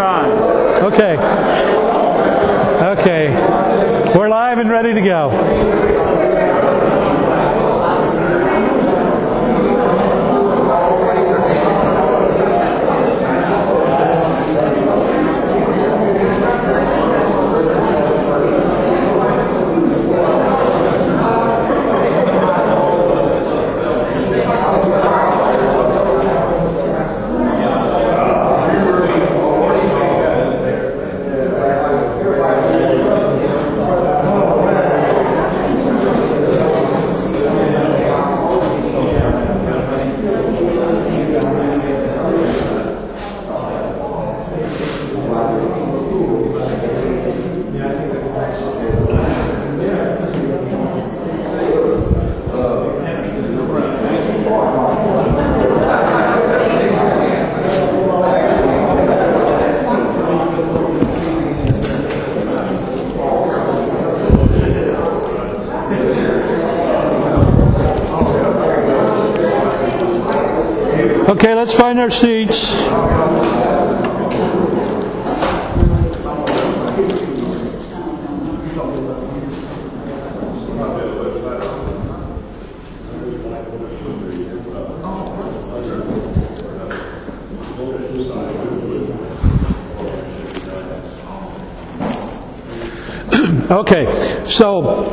on. Okay. Okay. We're live and ready to go. Okay, let's find our seats. Okay, so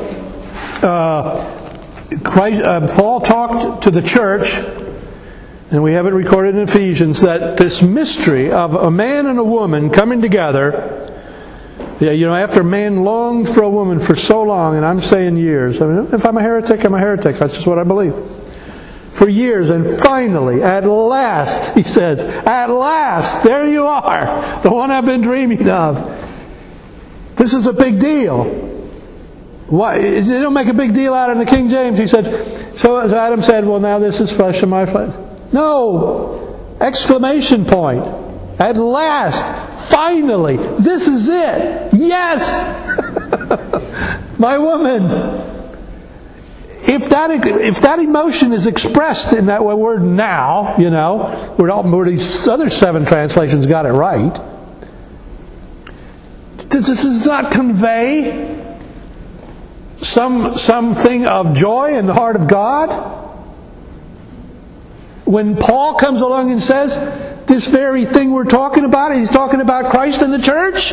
Paul talked to the church, and we have it recorded in Ephesians, that this mystery of a man and a woman coming together, after a man longed for a woman for so long, and I'm saying years. I mean, if I'm a heretic, I'm a heretic. That's just what I believe. For years, and finally, at last, he says, at last, there you are, the one I've been dreaming of. This is a big deal. Why? They don't make a big deal out of the King James. He said, so Adam said, well, now this is flesh of my flesh. No! Exclamation point. At last! Finally! This is it! Yes! My woman! If that emotion is expressed in that word now, where these other 7 translations got it right, does not convey something of joy in the heart of God? When Paul comes along and says, this very thing we're talking about, he's talking about Christ and the church.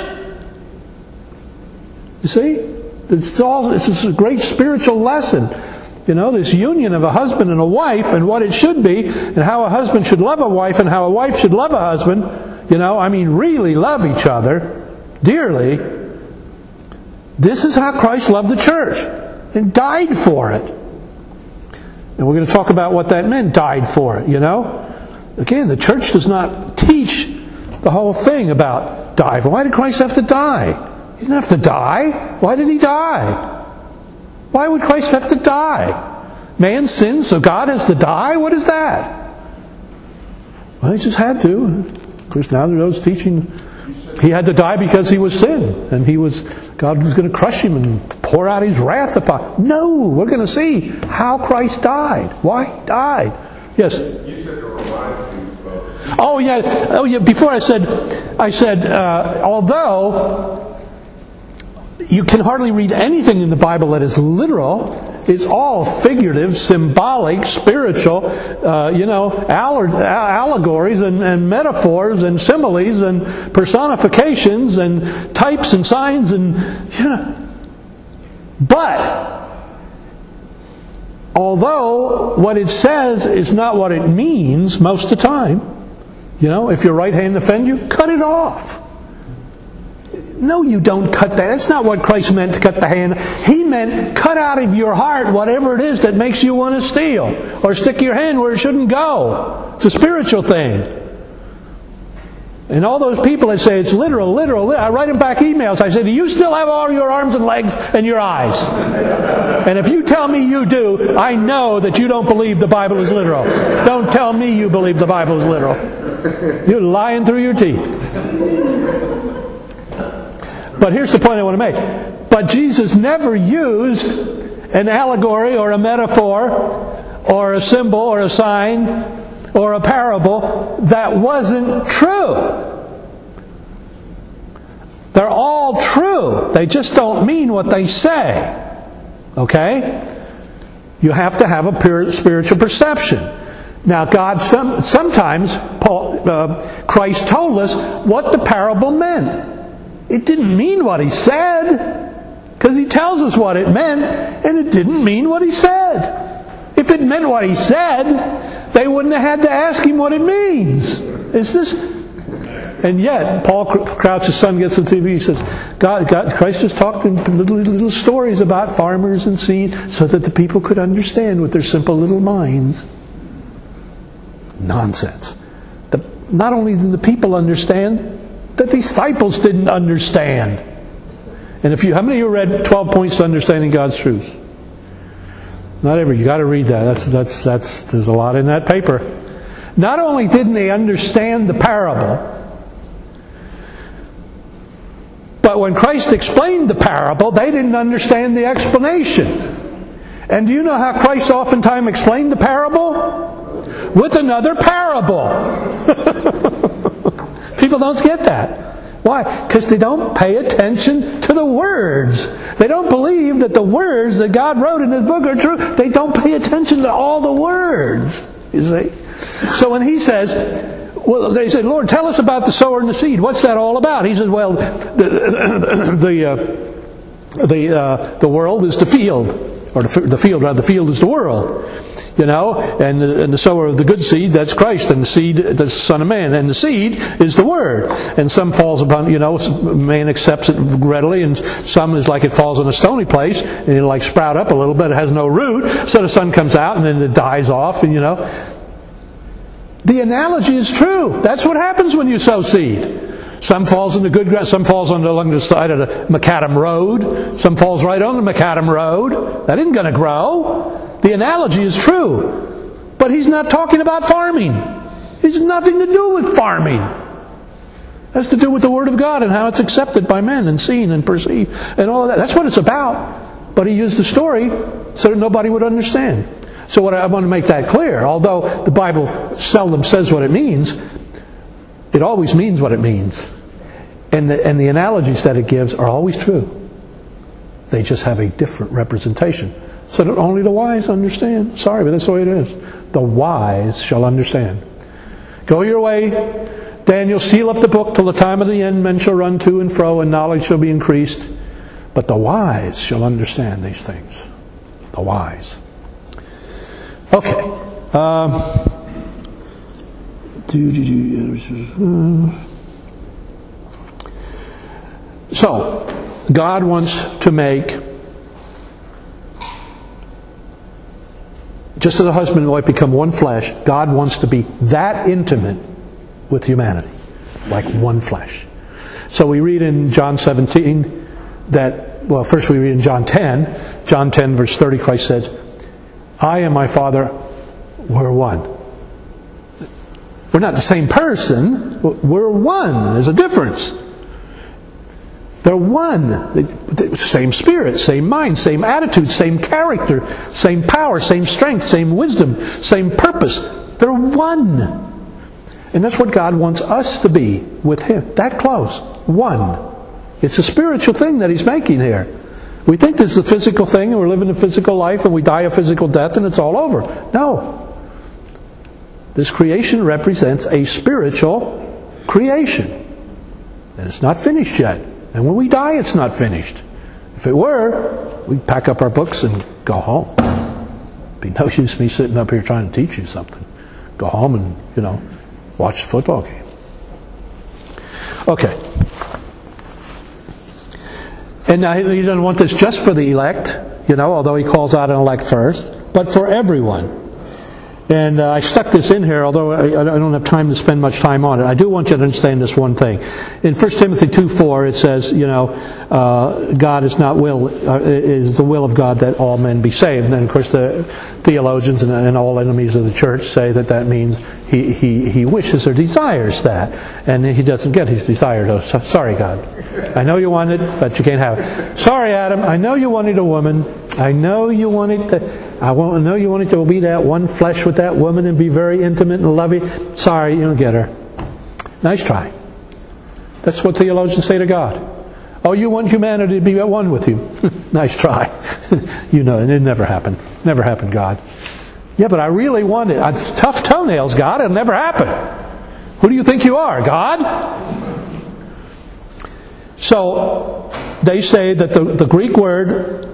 You see? It's a great spiritual lesson. This union of a husband and a wife and what it should be, and how a husband should love a wife and how a wife should love a husband. Really love each other dearly. This is how Christ loved the church and died for it. And we're going to talk about what that meant, died for it, Again, the church does not teach the whole thing about die. Why did Christ have to die? He didn't have to die. Why did He die? Why would Christ have to die? Man sinned, so God has to die? What is that? Well, He just had to. Of course, now there are those teaching He had to die because He was sin. And God was going to crush Him and pour out His wrath upon Him. No, we're going to see how Christ died. Why He died. Yes? You said there were live things. Oh yeah. Before I said, although you can hardly read anything in the Bible that is literal, it's all figurative, symbolic, spiritual, allegories and metaphors and similes and personifications and types and signs But although what it says is not what it means most of the time, if your right hand offend you, cut it off. No, you don't cut that. That's not what Christ meant to cut the hand. He meant cut out of your heart whatever it is that makes you want to steal or stick your hand where it shouldn't go. It's a spiritual thing. And all those people that say it's literal, I write them back emails. I say, do you still have all your arms and legs and your eyes? And if you tell me you do, I know that you don't believe the Bible is literal. Don't tell me you believe the Bible is literal. You're lying through your teeth. But here's the point I want to make. But Jesus never used an allegory or a metaphor or a symbol or a sign or a parable that wasn't true. They're all true. They just don't mean what they say. Okay? You have to have a pure spiritual perception. Now, God sometimes Christ told us what the parable meant. It didn't mean what He said, because He tells us what it meant, and it didn't mean what He said. If it meant what He said, they wouldn't have had to ask Him what it means. Is this? And yet, Paul Crouch's son gets on TV. He says, Christ just talked in little stories about farmers and seed so that the people could understand with their simple little minds. Nonsense. Not only did the people understand, the disciples didn't understand. And how many of you read 12 Points to Understanding God's Truth? Not every. You got to read that. There's a lot in that paper. Not only didn't they understand the parable, but when Christ explained the parable, they didn't understand the explanation. And do you know how Christ oftentimes explained the parable? With another parable. People don't get that. Why? Because they don't pay attention to the words. They don't believe that the words that God wrote in His book are true. They don't pay attention to all the words. You see? So when He says, well, they said, Lord, tell us about the sower and the seed. What's that all about? He said, well, the world is the field. Or the field is the world. And the sower of the good seed, that's Christ, and the seed, that's the Son of Man, and the seed is the Word. And some falls upon, man accepts it readily, and some is like it falls on a stony place, and it'll like sprout up a little bit, it has no root, so the sun comes out, and then it dies off, and The analogy is true. That's what happens when you sow seed. Some falls in the good grass, some falls along the side of the macadam road, some falls right on the macadam road. That isn't going to grow. The analogy is true. But He's not talking about farming. It has nothing to do with farming. It has to do with the Word of God and how it's accepted by men and seen and perceived and all of that. That's what it's about. But He used the story so that nobody would understand. So what I want to make that clear, although the Bible seldom says what it means, it always means what it means. And the analogies that it gives are always true. They just have a different representation. So that only the wise understand. Sorry, but that's the way it is. The wise shall understand. Go your way, Daniel, seal up the book till the time of the end. Men shall run to and fro, and knowledge shall be increased. But the wise shall understand these things. The wise. Okay. So, God wants to make, just as a husband and wife become one flesh, God wants to be that intimate with humanity, like one flesh. So we read in John 17 first we read in John 10. John 10 verse 30, Christ says, I and my Father were one. We're not the same person. We're one. There's a difference. They're one. Same spirit, same mind, same attitude, same character, same power, same strength, same wisdom, same purpose. They're one. And that's what God wants us to be with Him. That close. One. It's a spiritual thing that He's making here. We think this is a physical thing and we're living a physical life and we die a physical death and it's all over. No. This creation represents a spiritual creation. And it's not finished yet. And when we die, it's not finished. If it were, we'd pack up our books and go home. It'd be no use me sitting up here trying to teach you something. Go home and, watch the football game. Okay. And now He doesn't want this just for the elect, although He calls out an elect first, but for everyone. And I stuck this in here, although I don't have time to spend much time on it. I do want you to understand this one thing. In 1 Timothy 2:4, it says, God is the will of God that all men be saved. And then, of course, the theologians and all enemies of the church say that means He wishes or desires that. And He doesn't get His desire. Oh, sorry, God. I know you want it, but you can't have it. Sorry, Adam. I know you wanted a woman. I know you wanted to be that one flesh with that woman and be very intimate and loving. Sorry, you don't get her. Nice try. That's what theologians say to God. Oh, you want humanity to be at one with you. Nice try. You know, and it never happened. Never happened, God. Yeah, but I really want it. Tough toenails, God. It'll never happen. Who do you think you are, God? So, they say that the Greek word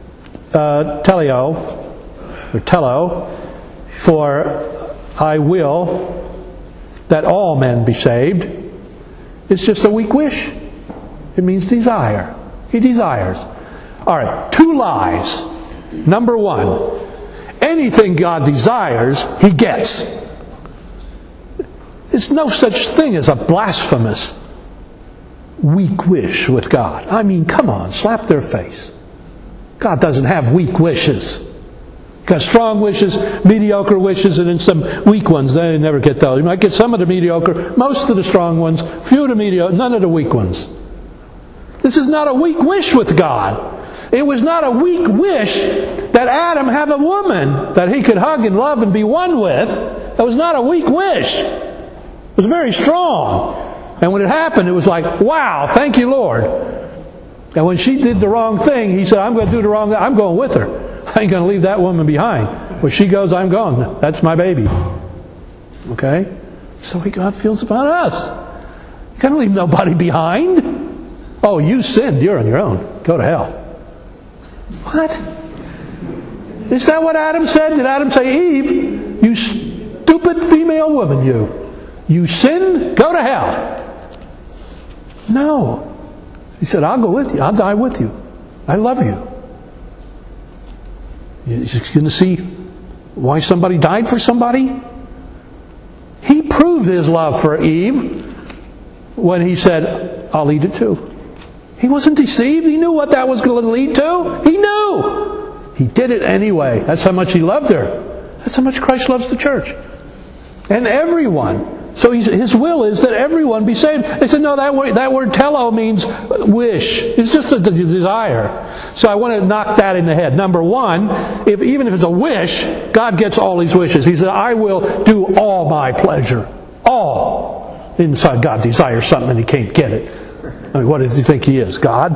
teleo, or tello, for I will that all men be saved, it's just a weak wish. It means desire. He desires. All right, 2 lies. Number 1, anything God desires, He gets. There's no such thing as a blasphemous weak wish with God. I mean, come on, slap their face. God doesn't have weak wishes. He's got strong wishes, mediocre wishes, and then some weak ones. They never get those. You might get some of the mediocre, most of the strong ones, few of the mediocre, none of the weak ones. This is not a weak wish with God. It was not a weak wish that Adam have a woman that he could hug and love and be one with. That was not a weak wish. It was very strong. And when it happened, it was like, wow, thank you, Lord. And when she did the wrong thing, he said, I'm going to do the wrong thing. I'm going with her. I ain't going to leave that woman behind. Where she goes, I'm going. That's my baby. Okay? So God feels about us. You can't leave nobody behind. Oh, you sinned. You're on your own. Go to hell. What? Is that what Adam said? Did Adam say, Eve, you stupid female woman, you sinned? Go to hell. No. He said, I'll go with you. I'll die with you. I love you. You're going to see why somebody died for somebody? He proved His love for Eve when He said, I'll eat it too. He wasn't deceived. He knew what that was going to lead to. He knew. He did it anyway. That's how much He loved her. That's how much Christ loves the church. And everyone. So His will is that everyone be saved. They said, no, that word tello means wish. It's just a desire. So I want to knock that in the head. Number 1, even if it's a wish, God gets all His wishes. He said, I will do all my pleasure. All. Inside God desires something and He can't get it. I mean, what does He think He is? God?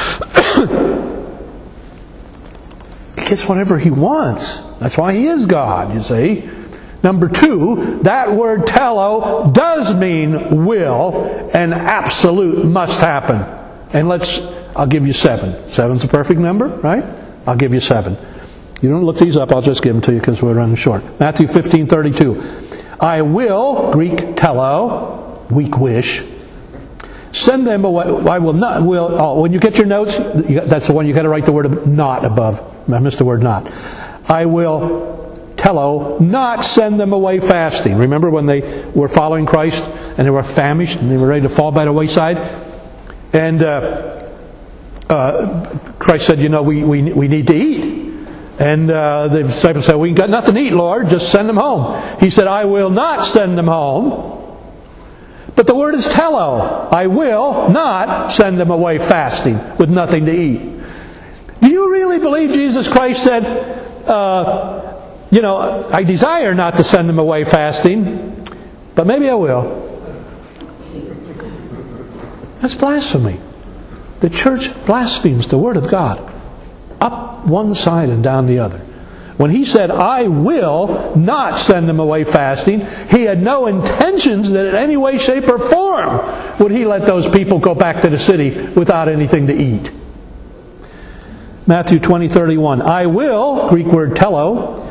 He gets whatever He wants. That's why He is God, you see. Number 2, that word tello does mean will and absolute must happen. And I'll give you 7. 7's a perfect number, right? I'll give you 7. You don't look these up, I'll just give them to you because we're running short. Matthew 15:32. I will, Greek tello, weak wish, send them away. I will not. When you get your notes, that's the one you got to write the word not above. I missed the word not. I will tello not send them away fasting. Remember when they were following Christ and they were famished and they were ready to fall by the wayside, and Christ said, we need to eat. And the disciples said, we got nothing to eat, Lord. Just send them home. He said, I will not send them home. But the word is tello. I will not send them away fasting with nothing to eat. Do you really believe Jesus Christ said, I desire not to send them away fasting, but maybe I will? That's blasphemy. The church blasphemes the Word of God. Up one side and down the other. When He said, I will not send them away fasting, He had no intentions that in any way, shape, or form would He let those people go back to the city without anything to eat. Matthew 20:31. I will, Greek word tello,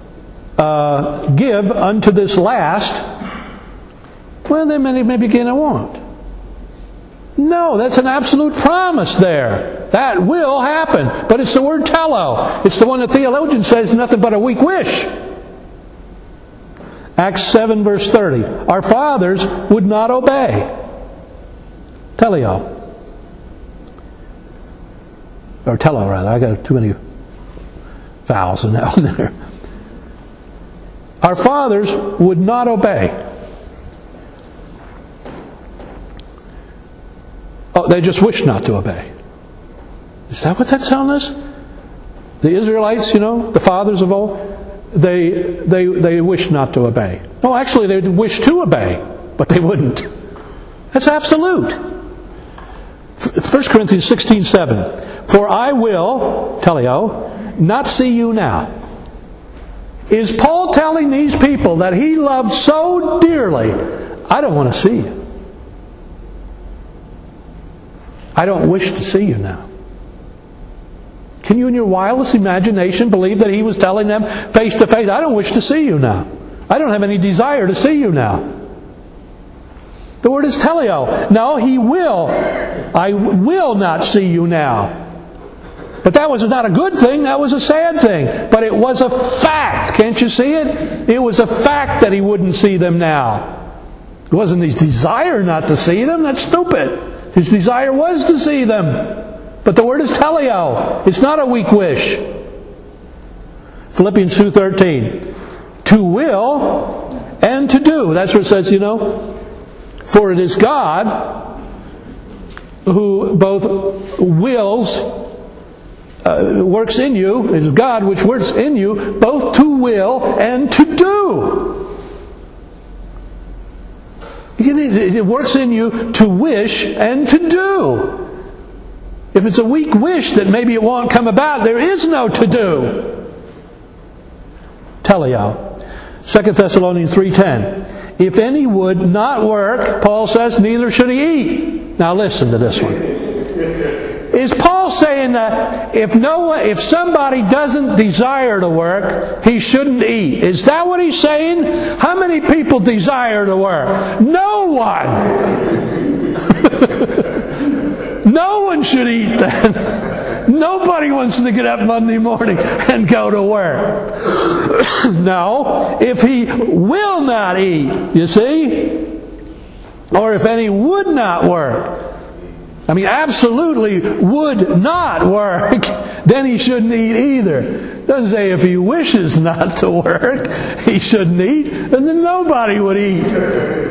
give unto this last. Well, then maybe again I won't. No, that's an absolute promise there. That will happen. But it's the word tello. It's the one the theologian says is nothing but a weak wish. Acts 7 verse 30. Our fathers would not obey. Teleo. Or tello, rather. I got too many vowels in that one there. Our fathers would not obey. Oh, they just wish not to obey. Is that what that's telling us? The Israelites, the fathers of old, they wish not to obey. No, actually they wish to obey, but they wouldn't. That's absolute. 1 Corinthians 16:7. For I will, teleo, not see you now. Is Paul telling these people that he loved so dearly, I don't want to see you. I don't wish to see you now. Can you in your wildest imagination believe that he was telling them face to face, I don't wish to see you now. I don't have any desire to see you now. The word is teleo. No, he will. I will not see you now. But that was not a good thing, that was a sad thing. But it was a fact. Can't you see it? It was a fact that he wouldn't see them now. It wasn't his desire not to see them. That's stupid. His desire was to see them. But the word is teleo. It's not a weak wish. Philippians 2:13. To will and to do. That's where it says, for it is God who both wills, works in you. It is God which works in you both to will and to do. It works in you to wish and to do. If it's a weak wish that maybe it won't come about, there is no to do. Teleo. 2 Thessalonians 3:10. If any would not work, Paul says, neither should he eat. Now listen to this one. Is Paul saying that if somebody doesn't desire to work, he shouldn't eat? Is that what he's saying? How many people desire to work? No one! No one should eat then. Nobody wants to get up Monday morning and go to work. No, if he will not eat, you see? Or if any would not work, absolutely would not work, then he shouldn't eat either. It doesn't say if he wishes not to work, he shouldn't eat, and then nobody would eat.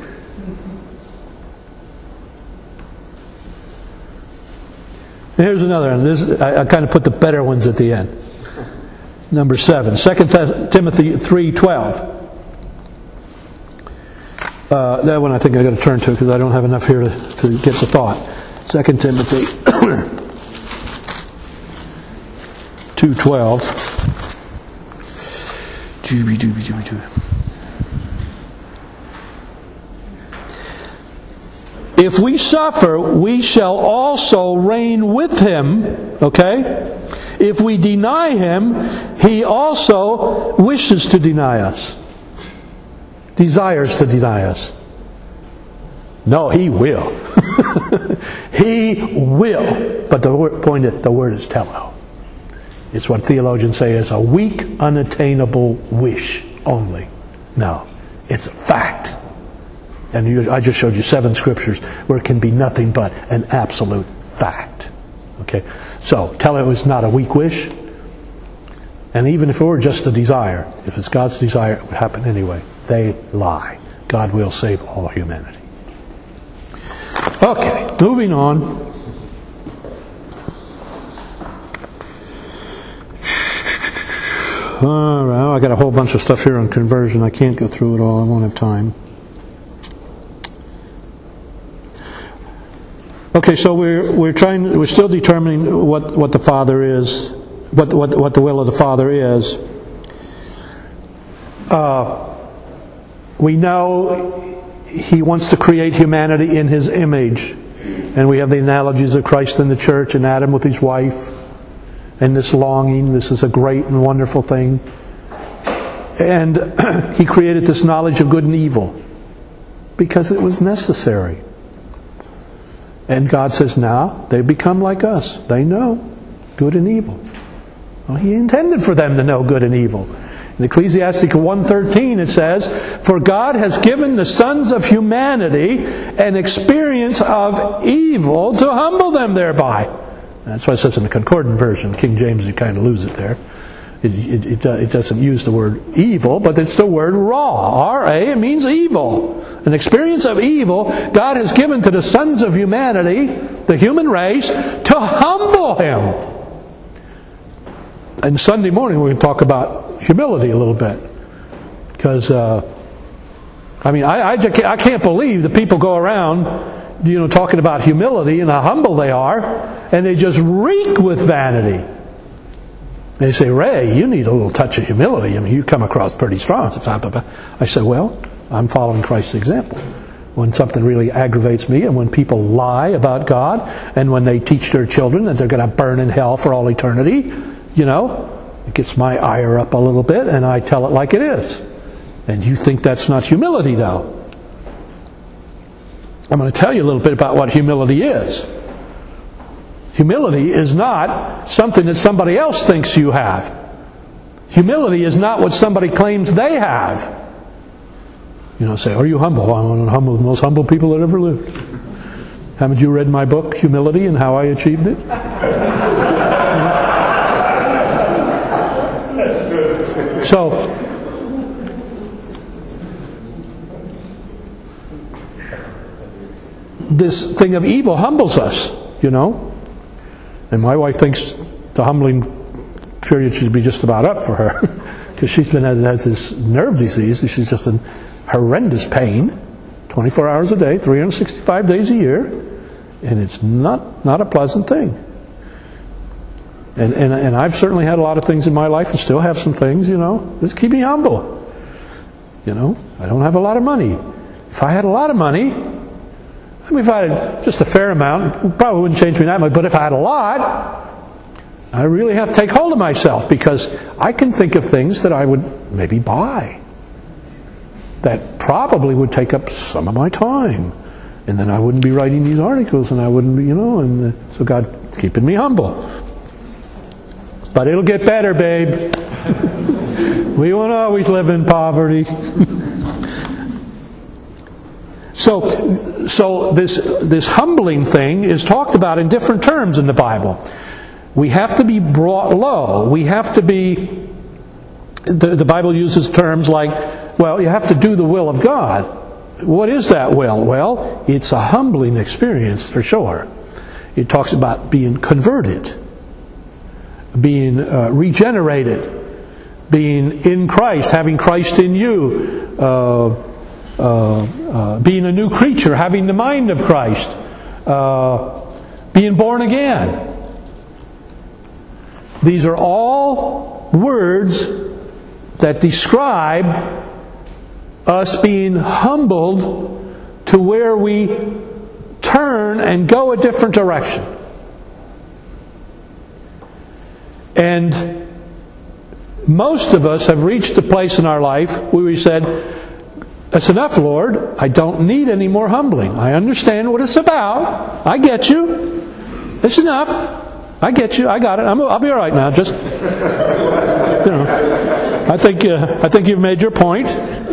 Here's another one. I kind of put the better ones at the end. Number 7, 2 Timothy 3:12. That one I think I've got to turn to because I don't have enough here to get the thought. 2 Timothy 2:12. If we suffer, we shall also reign with him. Okay? If we deny him, he also wishes to deny us. Desires to deny us. No, he will. He will. But the word is teleo. It's what theologians say is a weak, unattainable wish only. No, it's a fact. And I just showed you 7 scriptures where it can be nothing but an absolute fact. Okay? So, teleo is not a weak wish. And even if it were just a desire, if it's God's desire, it would happen anyway. They lie. God will save all humanity. Okay, moving on. All right, I got a whole bunch of stuff here on conversion. I can't go through it all. I won't have time. Okay, so we're still determining what the Father is, what the will of the Father is. We know He wants to create humanity in His image, and we have the analogies of Christ and the church, and Adam with his wife, and this longing. This is a great and wonderful thing. And He created this knowledge of good and evil because it was necessary. And God says, now they become like us. They know good and evil. Well, He intended for them to know good and evil. In Ecclesiastes 1:13 it says, for God has given the sons of humanity an experience of evil to humble them thereby. That's why it says in the Concordant version, King James, you kind of lose it there. It doesn't use the word evil, but it's the word raw. R-A, it means evil. An experience of evil God has given to the sons of humanity, the human race, to humble Him. And Sunday morning we're going to talk about humility a little bit. Because, I can't believe that people go around talking about humility and how humble they are, and they just reek with vanity. They say, Ray, you need a little touch of humility. I mean, you come across pretty strong. I say, well, I'm following Christ's example. When something really aggravates me, and when people lie about God, and when they teach their children that they're going to burn in hell for all eternity, it gets my ire up a little bit, and I tell it like it is. And you think that's not humility, though. I'm going to tell you a little bit about what humility is. Humility is not something that somebody else thinks you have. Humility is not what somebody claims they have. Say, are you humble? I'm one of the most humble people that ever lived. Haven't you read my book, Humility, and How I Achieved It? So, this thing of evil humbles us, And my wife thinks the humbling period should be just about up for her. Because she's has this nerve disease. She's just in horrendous pain, 24 hours a day, 365 days a year, and it's not a pleasant thing. And I've certainly had a lot of things in my life, and still have some things. Just keep me humble. I don't have a lot of money. If I had a lot of money, if I had just a fair amount, it probably wouldn't change me that much. But if I had a lot, I really have to take hold of myself, because I can think of things that I would maybe buy that probably would take up some of my time, and then I wouldn't be writing these articles, and I wouldn't be, and so God's keeping me humble. But it'll get better, babe. We won't always live in poverty. So this humbling thing is talked about in different terms in the Bible. We have to be brought low. We have to be. The Bible uses terms like, well, you have to do the will of God. What is that will? Well, it's a humbling experience for sure. It talks about being converted, being regenerated, being in Christ, having Christ in you, being a new creature, having the mind of Christ, being born again. These are all words that describe us being humbled to where we turn and go a different direction. And most of us have reached a place in our life where we said, that's enough, Lord. I don't need any more humbling. I understand what it's about. I get you. It's enough. I get you. I got it. I'll be all right now. Just, I think you've made your point.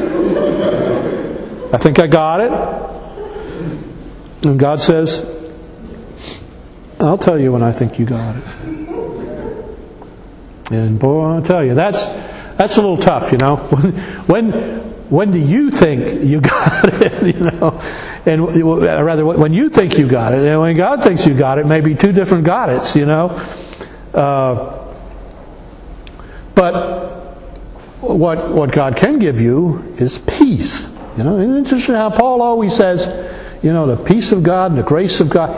I think I got it. And God says, I'll tell you when I think you got it. And boy, I'll tell you, that's a little tough, When do you think you got it, And rather, when you think you got it, and when God thinks you got it, maybe two different got it's, But what God can give you is peace. And it's interesting how Paul always says, the peace of God and the grace of God.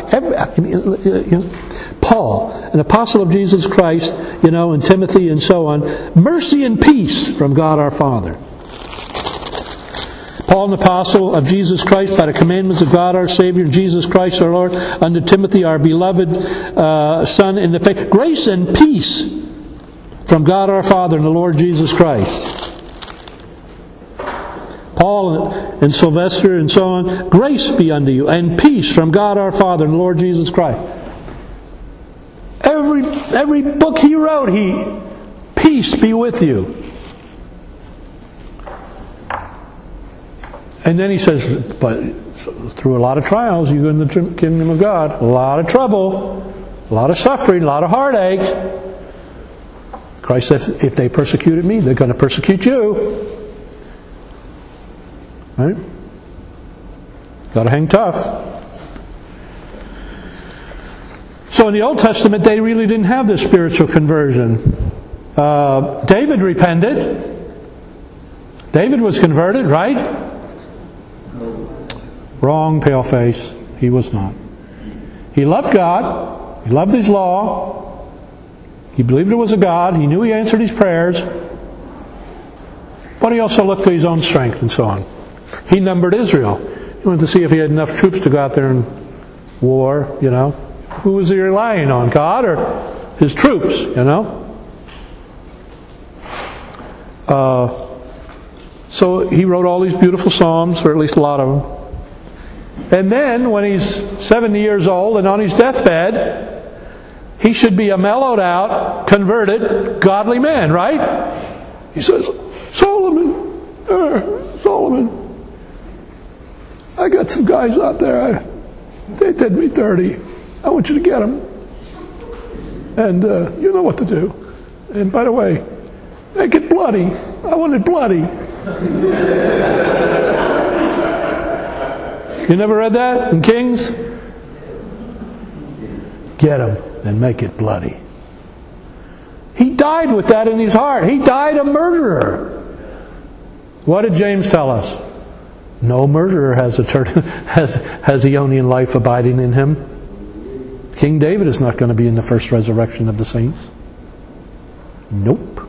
Paul, an apostle of Jesus Christ, and Timothy and so on. Mercy and peace from God our Father. Paul, an apostle of Jesus Christ, by the commandments of God our Savior and Jesus Christ our Lord, unto Timothy our beloved son in the faith. Grace and peace from God our Father and the Lord Jesus Christ. Paul and Sylvester and so on. Grace be unto you and peace from God our Father and the Lord Jesus Christ. Every book he wrote, peace be with you. And then he says, but through a lot of trials, you go in the kingdom of God. A lot of trouble, a lot of suffering, a lot of heartache. Christ says, if they persecuted me, they're going to persecute you. Right? Got to hang tough. So in the Old Testament, they really didn't have this spiritual conversion. David repented. David was converted, right? Wrong, paleface. He was not. He loved God. He loved His law. He believed there was a God. He knew He answered his prayers. But he also looked to his own strength and so on. He numbered Israel. He wanted to see if he had enough troops to go out there and war, Who was he relying on, God or his troops, So he wrote all these beautiful psalms, or at least a lot of them. And then, when he's 70 years old and on his deathbed, he should be a mellowed out, converted, godly man, right? He says, Solomon, I got some guys out there, they did me dirty. I want you to get them. And you know what to do. And by the way, make it bloody. I want it bloody. You never read that in Kings? Get them and make it bloody. He died with that in his heart. He died a murderer. What did James tell us? No murderer has Aeonian life abiding in him. King David is not going to be in the first resurrection of the saints. Nope.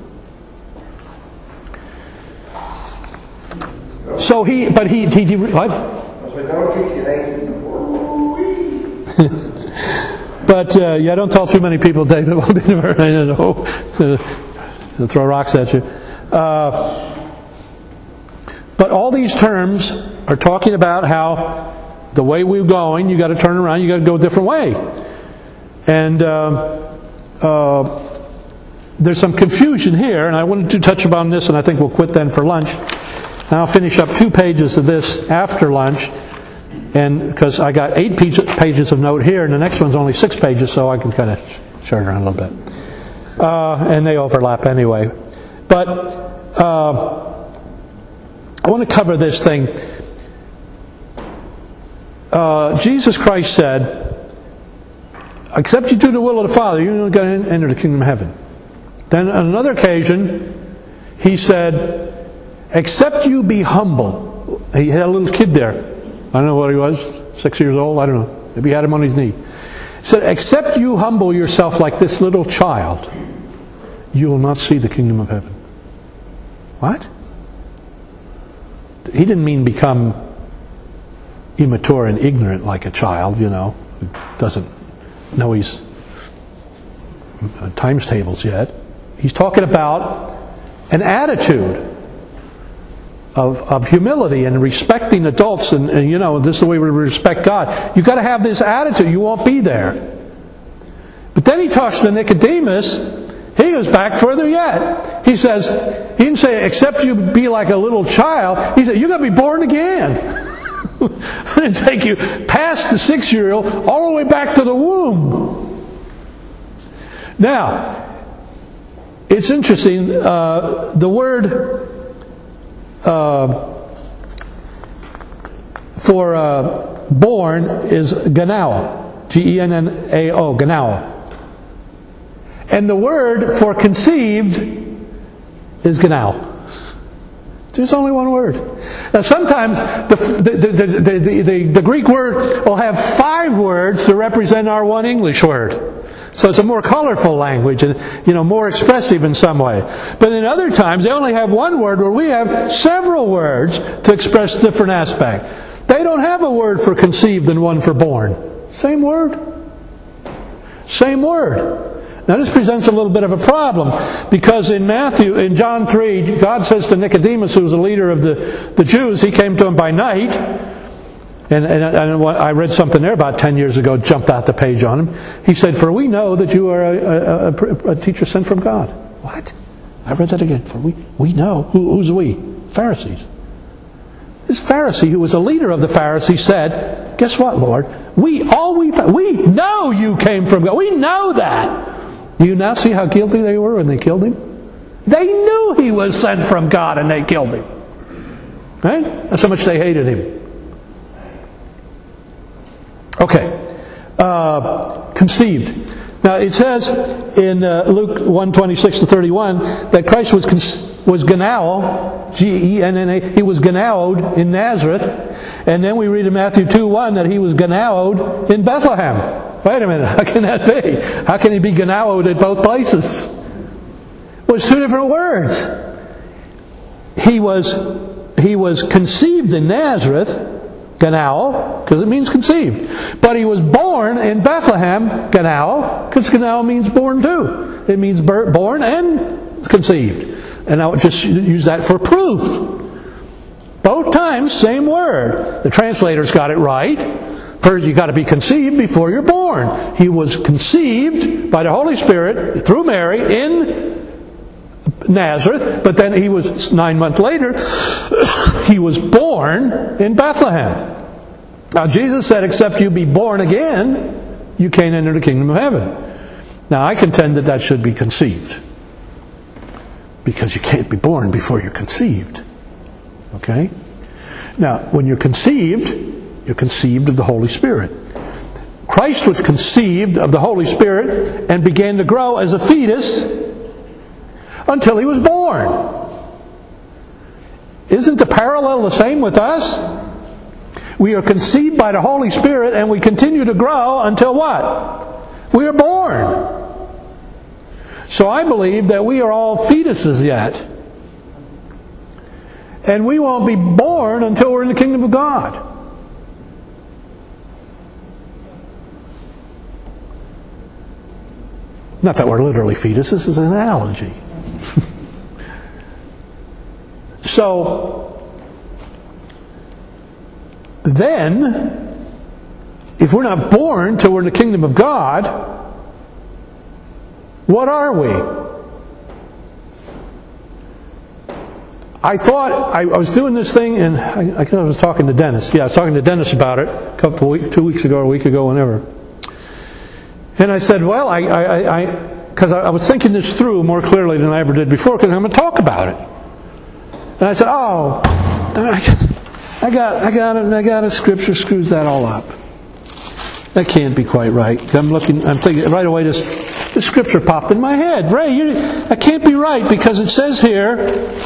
So he what? But don't tell too many people David will be they'll throw rocks at you. But all these terms are talking about how the way we're going, you got to turn around, you got to go a different way. And there's some confusion here, and I wanted to touch upon this, and I think we'll quit then for lunch. And I'll finish up 2 pages of this after lunch, and because I got 8 pages of note here, and the next one's only 6 pages, so I can kind of share it around a little bit. And they overlap anyway. But I want to cover this thing. Jesus Christ said, except you do the will of the Father, you're not going to enter the kingdom of heaven. Then on another occasion, He said, except you be humble. He had a little kid there. I don't know what he was, 6 years old, I don't know. Maybe he had him on his knee. He said, except you humble yourself like this little child, you will not see the kingdom of heaven. What? He didn't mean become immature and ignorant like a child, who doesn't know his times tables yet. He's talking about an attitude of humility and respecting adults, and this is the way we respect God. You've got to have this attitude. You won't be there. But then he talks to Nicodemus. He goes back further yet. He says, he didn't say, except you be like a little child. He said, you've got to be born again. It'll take you past the 6-year-old all the way back to the womb. Now, it's interesting. The word for born is Genao. G-E-N-N-A-O. Genao. And the word for conceived is Genao. There's only one word. Now sometimes the Greek word will have 5 words to represent our one English word. So it's a more colorful language and more expressive in some way. But in other times they only have one word where we have several words to express different aspects. They don't have a word for conceived and one for born. Same word. Same word. Now this presents a little bit of a problem, because in John 3, God says to Nicodemus, who was the leader of the Jews, He came to him by night, and I read something there about 10 years ago, jumped out the page on him. He said, for we know that you are a teacher sent from God. What? I read that again. For we know. Who's we? Pharisees. This Pharisee, who was a leader of the Pharisees, said, guess what, Lord? We know you came from God. We know that. Do you now see how guilty they were when they killed Him? They knew He was sent from God and they killed Him. Right? That's how much they hated Him. Okay. Conceived. Now it says in Luke 1:26-31 that Christ was Genao, G-E-N-N-A. He was Genaoed in Nazareth, And then we read in Matthew 2:1 that he was genoed in Bethlehem. Wait a minute, how can that be? How can he be genoed at both places? Well, it's two different words. He was conceived in Nazareth, genow, because it means conceived. But he was born in Bethlehem, genow, because genow means born too. It means born and conceived. And I'll just use that for proof. Both times, same word. The translators got it right. First, you've got to be conceived before you're born. He was conceived by the Holy Spirit through Mary in Nazareth, but then he was 9 months later, he was born in Bethlehem. Now, Jesus said, except you be born again, you can't enter the kingdom of heaven. Now, I contend that should be conceived. Because you can't be born before you're conceived. Okay? Now, when you're conceived of the Holy Spirit. Christ was conceived of the Holy Spirit and began to grow as a fetus until he was born. Isn't the parallel the same with us? We are conceived by the Holy Spirit and we continue to grow until what? We are born. So I believe that we are all fetuses yet. And we won't be born until we're in the kingdom of God. Not that we're literally fetuses, this is an analogy. So, then, if we're not born till we're in the kingdom of God, what are we? I thought, I was doing this thing, and I was talking to Dennis. Yeah, I was talking to Dennis about it 2 weeks ago or a week ago, whenever. And I said, well, because I was thinking this through more clearly than I ever did before, because I'm going to talk about it. And I said, I got a scripture screws that all up. That can't be quite right. I'm thinking right away. This scripture popped in my head. Ray, that can't be right because it says here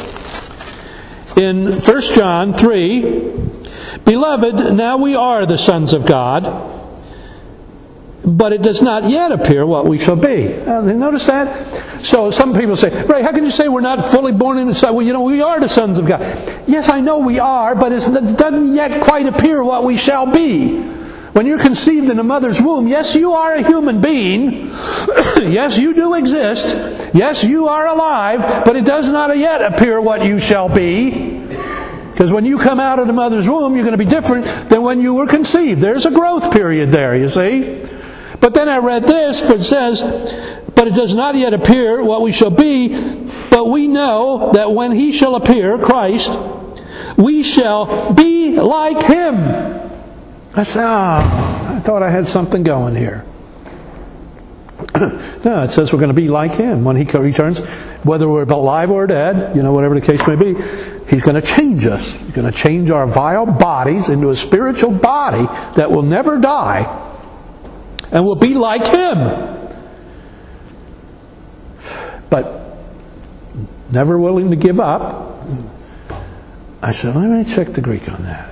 in 1 John 3, "Beloved, now we are the sons of God, but it does not yet appear what we shall be." Notice that? So some people say, Ray, how can you say we're not fully born in the Son? Well, we are the sons of God. Yes, I know we are, but it doesn't yet quite appear what we shall be. When you're conceived in a mother's womb, yes, you are a human being. Yes, you do exist. Yes, you are alive, but it does not yet appear what you shall be. Because when you come out of the mother's womb, you're going to be different than when you were conceived. There's a growth period there, you see. But then I read this, but it says, "But it does not yet appear what we shall be, but we know that when He shall appear, Christ, we shall be like Him." I said, I thought I had something going here. No, it says we're going to be like Him when He returns. Whether we're alive or dead, whatever the case may be, He's going to change us. He's going to change our vile bodies into a spiritual body that will never die. And we'll be like Him. But never willing to give up. I said, let me check the Greek on that.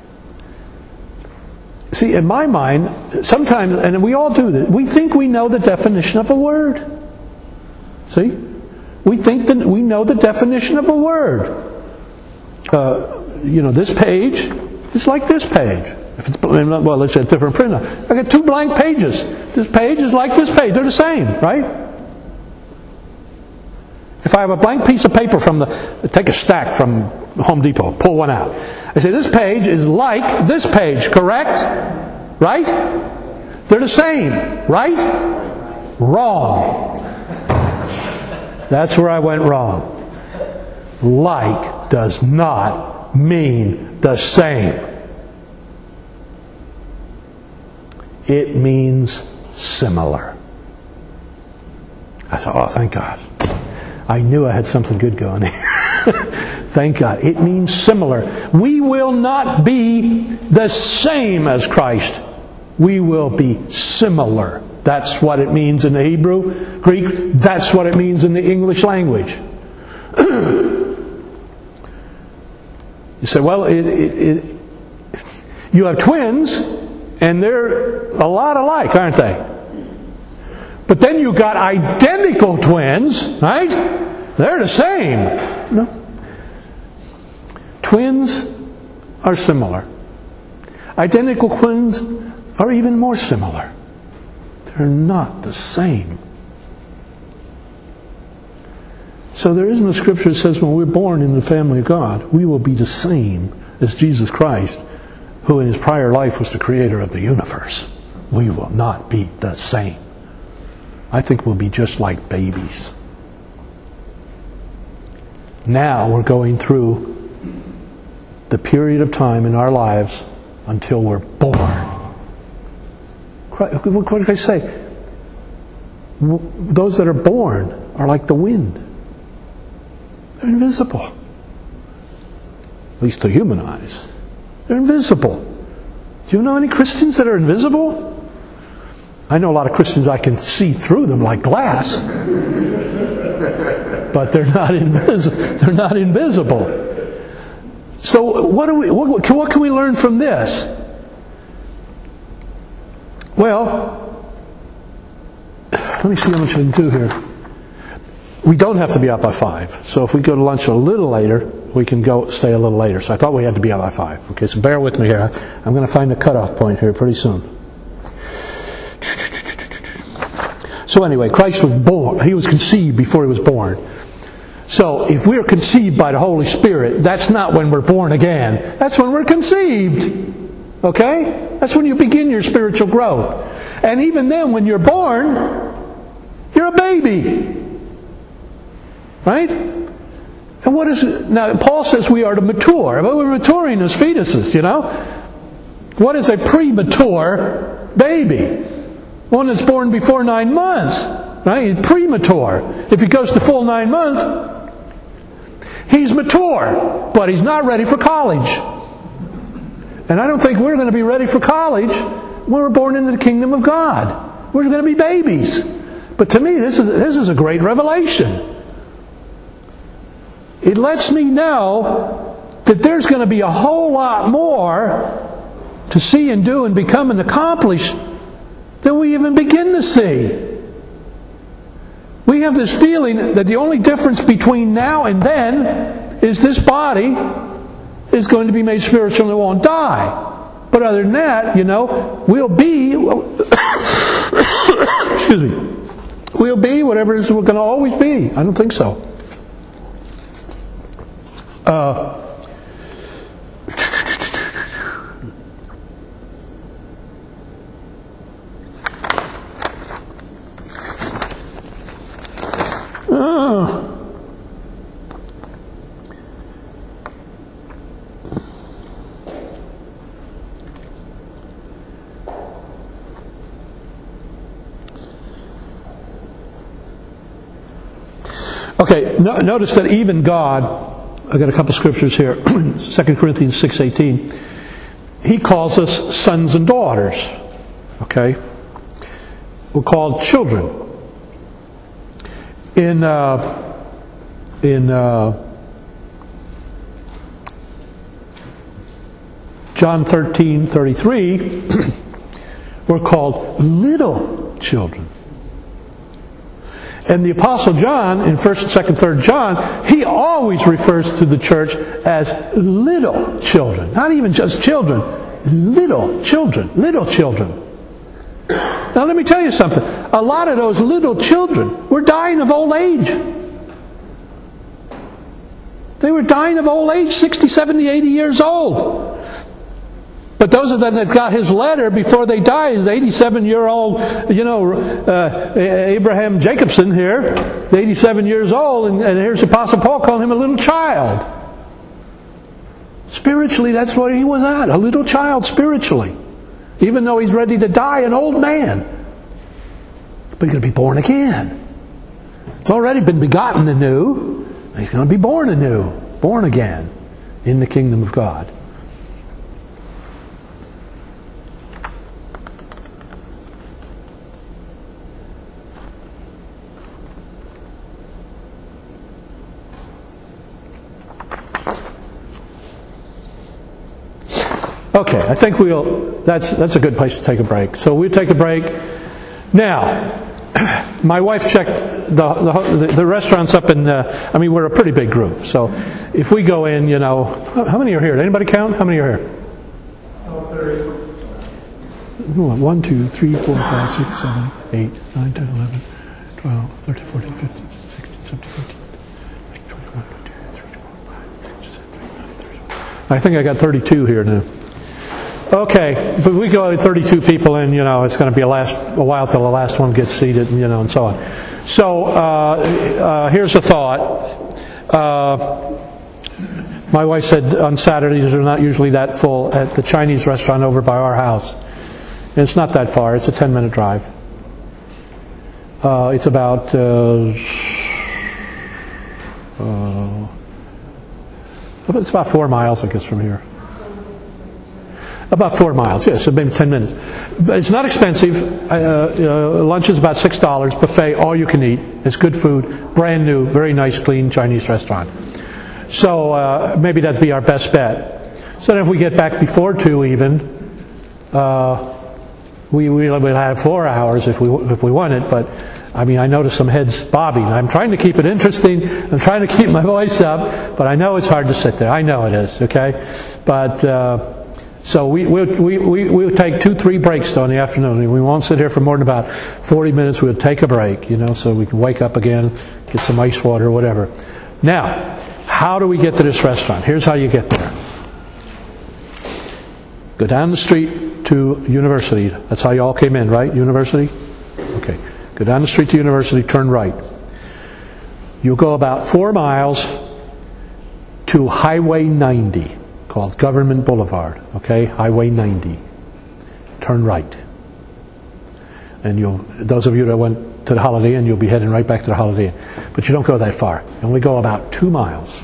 See, in my mind, sometimes, and we all do this, we think we know the definition of a word. See? We think that we know the definition of a word. This page is like this page. If it's, well, it's a different print. I got 2 blank pages. This page is like this page. They're the same, right? If I have a blank piece of paper take a stack from Home Depot, pull one out. I say, this page is like this page, correct? Right? They're the same, right? Wrong. That's where I went wrong. Like does not mean the same. It means similar. I thought, oh, thank God. I knew I had something good going here. Thank God. It means similar. We will not be the same as Christ. We will be similar. That's what it means in the Hebrew, Greek. That's what it means in the English language. You say, well, You have twins, and they're a lot alike, aren't they? But then you got identical twins, right? They're the same. No. Twins are similar. Identical twins are even more similar. They're not the same. So there isn't a scripture that says when we're born in the family of God, we will be the same as Jesus Christ, who in his prior life was the creator of the universe. We will not be the same. I think we'll be just like babies. Now we're going through the period of time in our lives until we're born. What did I say? Those that are born are like the wind. They're invisible. At least to human eyes. They're invisible. Do you know any Christians that are invisible? I know a lot of Christians I can see through them like glass. But they're not invisible. They're not invisible. So what can we learn from this? Well, let me see how much I can do here. We don't have to be out by 5. So if we go to lunch a little later, we can stay a little later. So I thought we had to be out by 5. Okay, so bear with me here. I'm going to find a cutoff point here pretty soon. So anyway, Christ was born. He was conceived before he was born. So if we're conceived by the Holy Spirit, that's not when we're born again. That's when we're conceived. Okay? That's when you begin your spiritual growth. And even then, when you're born, you're a baby. Right? And what is it? Now, Paul says we are to mature. But we're maturing as fetuses, you know? What is a premature baby? One that's born before 9 months. Right? He's premature. If he goes to full 9 months, he's mature. But he's not ready for college. And I don't think we're going to be ready for college when we're born into the kingdom of God. We're going to be babies. But to me, this is a great revelation. It lets me know that there's going to be a whole lot more to see and do and become and accomplish than we even begin to see. We have this feeling that the only difference between now and then is this body is going to be made spiritual and won't die. But other than that, we'll be excuse me. We'll be whatever it is we're going to always be. I don't think so. Okay, notice that even God, I've got a couple scriptures here, 2 Corinthians 6:18, He calls us sons and daughters. Okay? We're called children. In John 13:33, we're called little children. And the Apostle John, in 1st, 2nd, 3rd John, he always refers to the church as little children. Not even just children. Little children. Little children. Now let me tell you something. A lot of those little children were dying of old age. They were dying of old age, 60, 70, 80 years old. But those of them that got his letter before they died, his 87-year-old, Abraham Jacobson here, 87 years old, and here's the Apostle Paul calling him a little child. Spiritually, that's what he was at, a little child spiritually. Even though he's ready to die, an old man. But he's going to be born again. It's already been begotten anew. He's going to be born anew, born again in the kingdom of God. Okay, I think that's a good place to take a break. So we'll take a break. Now, my wife checked the restaurants up in, we're a pretty big group. So if we go in, how many are here? Did anybody count? How many are here? 30. 1, 2, 3, 4, 5, 6, 7, 8, 9, 10, 11, 12, 13, 14, 15, 16, 17, 18, 19, 20, 21, 22, 23, 24, 25, 26, 27, 28, 29, 30. I think I got 32 here now. Okay, but we go 32 people in, it's going to be a while till the last one gets seated, and so on. So here's a thought. My wife said on Saturdays they're not usually that full at the Chinese restaurant over by our house. And it's not that far. It's a 10-minute drive. It's about it's about 4 miles, I guess, from here. About 4 miles, yes, so maybe 10 minutes. But it's not expensive. Lunch is about $6. Buffet, all you can eat. It's good food, brand new, very nice, clean Chinese restaurant. So maybe that'd be our best bet. So then if we get back before 2 even, we'll have 4 hours if we want it. But I notice some heads bobbing. I'm trying to keep it interesting. I'm trying to keep my voice up, but I know it's hard to sit there. I know it is, okay? But so we'll take 2-3 breaks though in the afternoon. We won't sit here for more than about 40 minutes. We'll take a break, so we can wake up again, get some ice water, whatever. Now, how do we get to this restaurant? Here's how you get there. Go down the street to University. That's how you all came in, right? University? Okay. Go down the street to University, turn right. You'll go about 4 miles to Highway 90, called Government Boulevard. Okay? Highway 90. Turn right. And those of you that went to the Holiday Inn, you'll be heading right back to the Holiday Inn. But you don't go that far. You only go about 2 miles.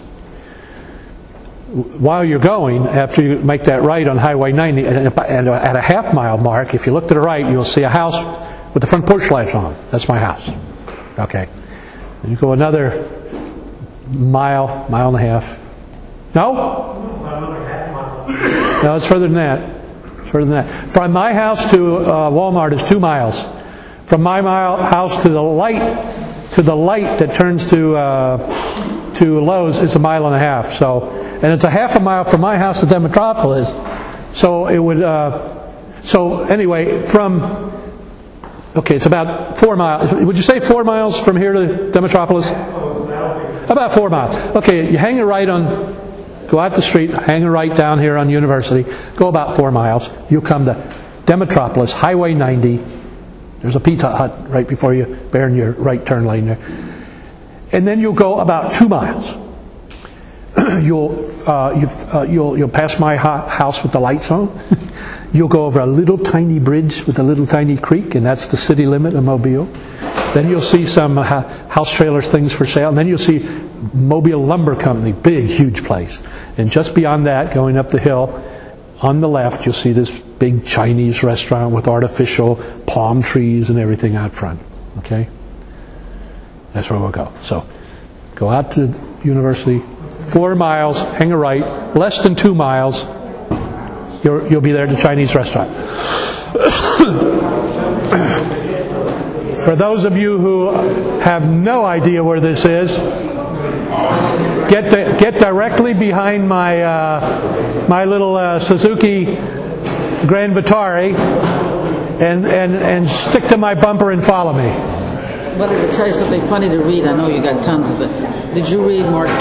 While you're going, after you make that right on Highway 90, and at a half-mile mark, if you look to the right, you'll see a house with the front porch lights on. That's my house. Okay. And you go another mile and a half. No? No, it's further than that. It's further than that. From my house to Walmart is 2 miles. From my house to the light that turns to Lowe's is 1.5 miles. So, and it's a half a mile from my house to Demetropolis. So it would. So anyway, it's about 4 miles. Would you say 4 miles from here to Demetropolis? About 4 miles. Okay, you hang a right go out the street, hang a right down here on University, go about 4 miles. You come to Demetropolis, Highway 90. There's a Pizza Hut right before you, bearing your right turn lane there. And then you'll go about 2 miles. You'll pass my house with the lights on. You'll go over a little tiny bridge with a little tiny creek, and that's the city limit of Mobile. Then you'll see some house trailers, things for sale. And then you'll see Mobile Lumber Company, big, huge place. And just beyond that, going up the hill, on the left, you'll see this big Chinese restaurant with artificial palm trees and everything out front. Okay? That's where we'll go. So, go out to University, 4 miles, hang a right, less than 2 miles, you'll be there at the Chinese restaurant. For those of you who have no idea where this is, get directly behind my little Suzuki Grand Vitara and stick to my bumper and follow me. But to tell you something funny to read, I know you got tons of it. Did you read Mark